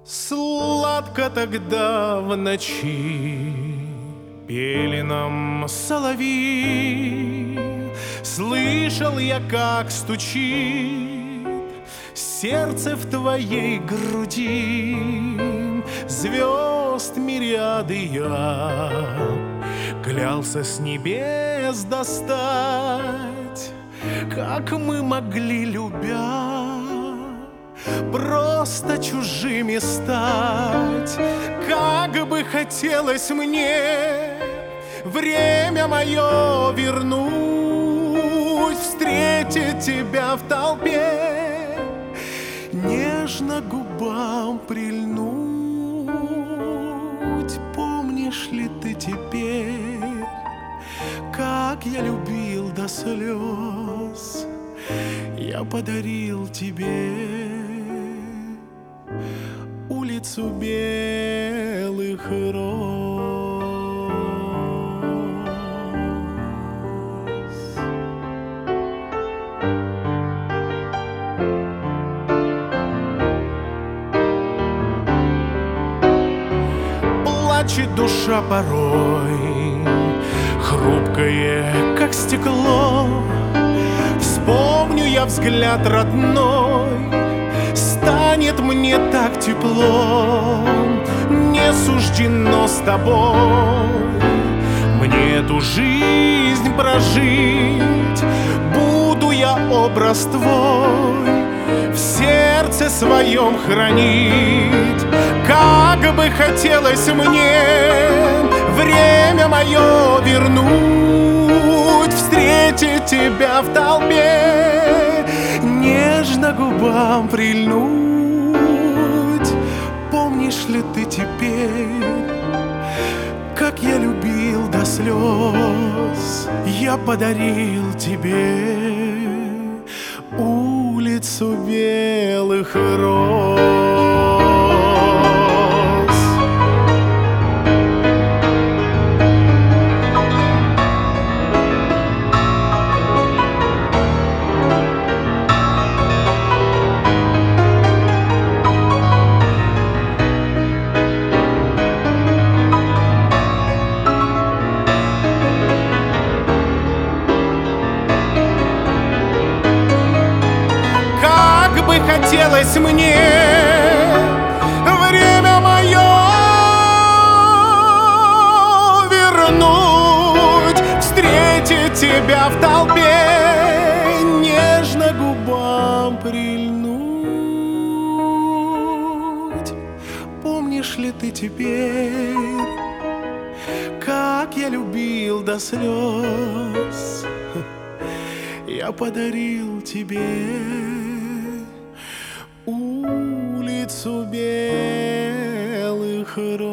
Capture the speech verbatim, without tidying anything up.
Сладко тогда в ночи пели нам соловьи. Слышал я, как стучит сердце в твоей груди. Звезд мириады я клялся с небес достать. Как мы могли, любя, просто чужими стать? Как бы хотелось мне время мое вернуть, встретить тебя в толпе, нежно губам прильнуть. Помнишь ли ты теперь, как я любил до слез? Я подарил тебе улицу белых роз. Плачет душа порой, хрупкое, как стекло. Вспомню я взгляд родной, станет мне так тепло. Не суждено с тобой мне эту жизнь прожить. Буду я образ твой в сердце своем хранить. Как бы хотелось мне время мое вернуть, встретить тебя в толпе, нежно губам прильнуть. Помнишь ли ты теперь, как я любил до слез? Я подарил тебе улицу белых роз. Хотелось мне время мое вернуть, встретить тебя в толпе, нежно губам прильнуть. Помнишь ли ты теперь, как я любил до слез? Я подарил тебе улицу белых роз.